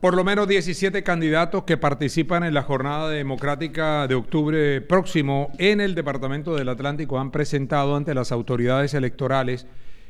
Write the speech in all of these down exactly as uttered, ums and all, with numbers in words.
Por lo menos diecisiete candidatos que participan en la jornada democrática de octubre próximo en el Departamento del Atlántico han presentado ante las autoridades electorales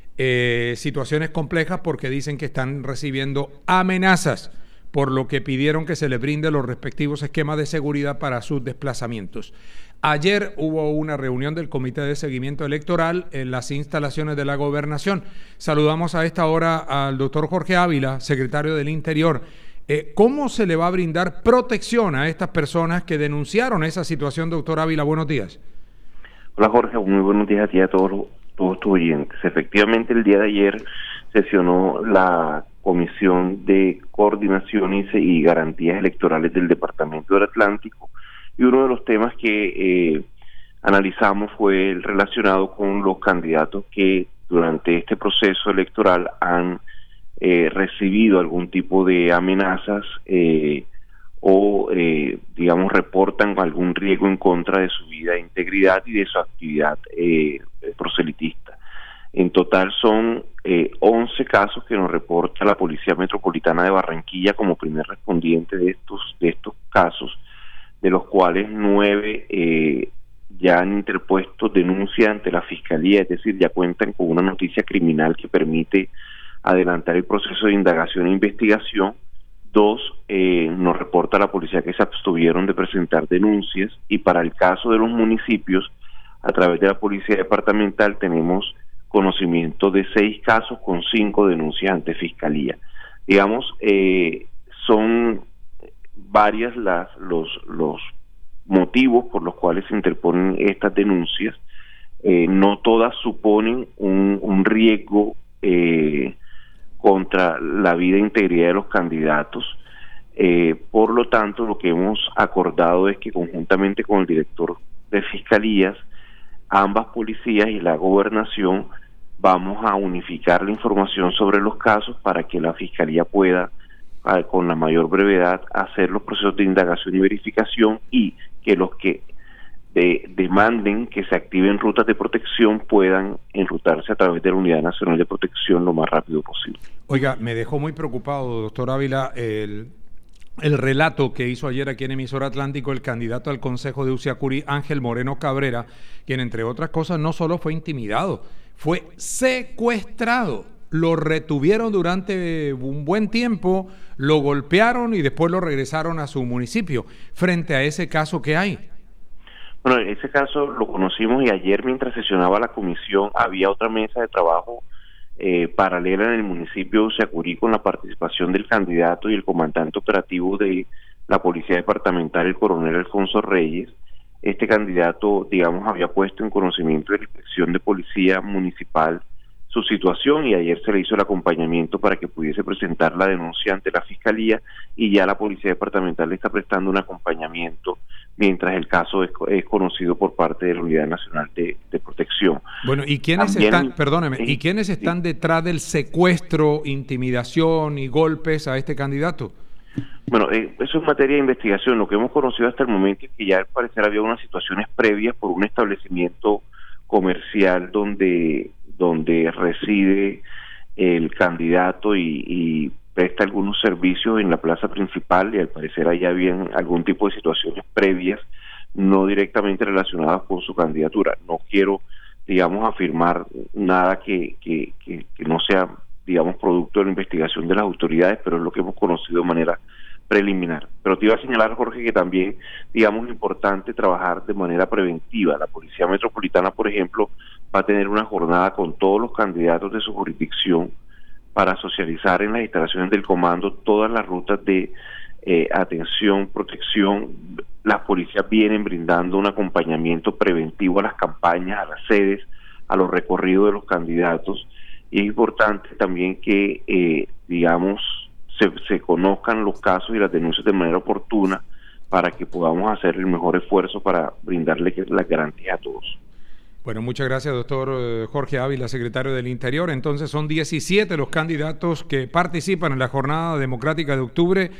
eh, situaciones complejas porque dicen que están recibiendo amenazas, por lo que pidieron que se les brinde los respectivos esquemas de seguridad para sus desplazamientos. Ayer hubo una reunión del Comité de Seguimiento Electoral en las instalaciones de la Gobernación. Saludamos a esta hora al doctor Jorge Ávila, secretario del Interior. Eh, ¿Cómo se le va a brindar protección a estas personas que denunciaron esa situación, doctor Ávila? Buenos días. Hola Jorge, muy buenos días a ti y a todos, todos tus oyentes. Efectivamente, el día de ayer sesionó la Comisión de Coordinación y Garantías Electorales del Departamento del Atlántico y uno de los temas que eh, analizamos fue el relacionado con los candidatos que durante este proceso electoral han Eh, recibido algún tipo de amenazas eh, o, eh, digamos, reportan algún riesgo en contra de su vida e integridad y de su actividad eh, proselitista. En total son eh, once casos que nos reporta la Policía Metropolitana de Barranquilla como primer respondiente de estos, de estos casos, de los cuales nueve eh, ya han interpuesto denuncia ante la Fiscalía, es decir, ya cuentan con una noticia criminal que permite adelantar el proceso de indagación e investigación. Dos, eh, nos reporta la policía que se abstuvieron de presentar denuncias, y para el caso de los municipios, a través de la policía departamental tenemos conocimiento de seis casos con cinco denuncias ante fiscalía. Digamos, eh, son varias las los los motivos por los cuales se interponen estas denuncias. Eh, no todas suponen un, un riesgo eh, contra la vida e integridad de los candidatos. Eh, por lo tanto, lo que hemos acordado es que conjuntamente con el director de Fiscalías, ambas policías y la gobernación vamos a unificar la información sobre los casos para que la Fiscalía pueda, eh, con la mayor brevedad, hacer los procesos de indagación y verificación, y que los que de, demanden que se activen rutas de protección puedan enrutarse a través de la Unidad Nacional de Protección lo más rápido posible. Oiga, me dejó muy preocupado, doctor Ávila, el, el relato que hizo ayer aquí en Emisora Atlántico el candidato al Consejo de Uciacurí, Ángel Moreno Cabrera, quien entre otras cosas no solo fue intimidado, fue secuestrado. Lo retuvieron durante un buen tiempo, lo golpearon y después lo regresaron a su municipio. Frente a ese caso, ¿qué hay? Bueno, ese caso lo conocimos, y ayer mientras sesionaba la comisión había otra mesa de trabajo eh, paralela en el municipio de Uciacurí con la participación del candidato y el comandante operativo de la Policía Departamental, el coronel Alfonso Reyes. Este candidato, digamos, había puesto en conocimiento de la Inspección de Policía Municipal su situación, y ayer se le hizo el acompañamiento para que pudiese presentar la denuncia ante la Fiscalía, y ya la Policía Departamental le está prestando un acompañamiento mientras el caso es, es conocido por parte de la Unidad Nacional de, de Protección. Bueno, ¿y quiénes También, están, perdóneme, sí, y quiénes están sí. detrás del secuestro, intimidación y golpes a este candidato? Bueno, eh, eso es materia de investigación. Lo que hemos conocido hasta el momento es que ya al parecer había unas situaciones previas por un establecimiento comercial donde donde reside el candidato y, y presta algunos servicios en la plaza principal, y al parecer allá habían algún tipo de situaciones previas no directamente relacionadas con su candidatura. No quiero, digamos, afirmar nada que, que, que, que no sea, digamos, producto de la investigación de las autoridades, pero es lo que hemos conocido de manera preliminar. Pero te iba a señalar, Jorge, que también, digamos, es importante trabajar de manera preventiva. La Policía Metropolitana, por ejemplo, va a tener una jornada con todos los candidatos de su jurisdicción para socializar en las instalaciones del comando todas las rutas de eh, atención, protección. Las policías vienen brindando un acompañamiento preventivo a las campañas, a las sedes, a los recorridos de los candidatos, y es importante también que, eh, digamos, Se, se conozcan los casos y las denuncias de manera oportuna para que podamos hacer el mejor esfuerzo para brindarle las garantías a todos. Bueno, muchas gracias, doctor Jorge Ávila, secretario del Interior. Entonces son diecisiete los candidatos que participan en la jornada democrática de octubre.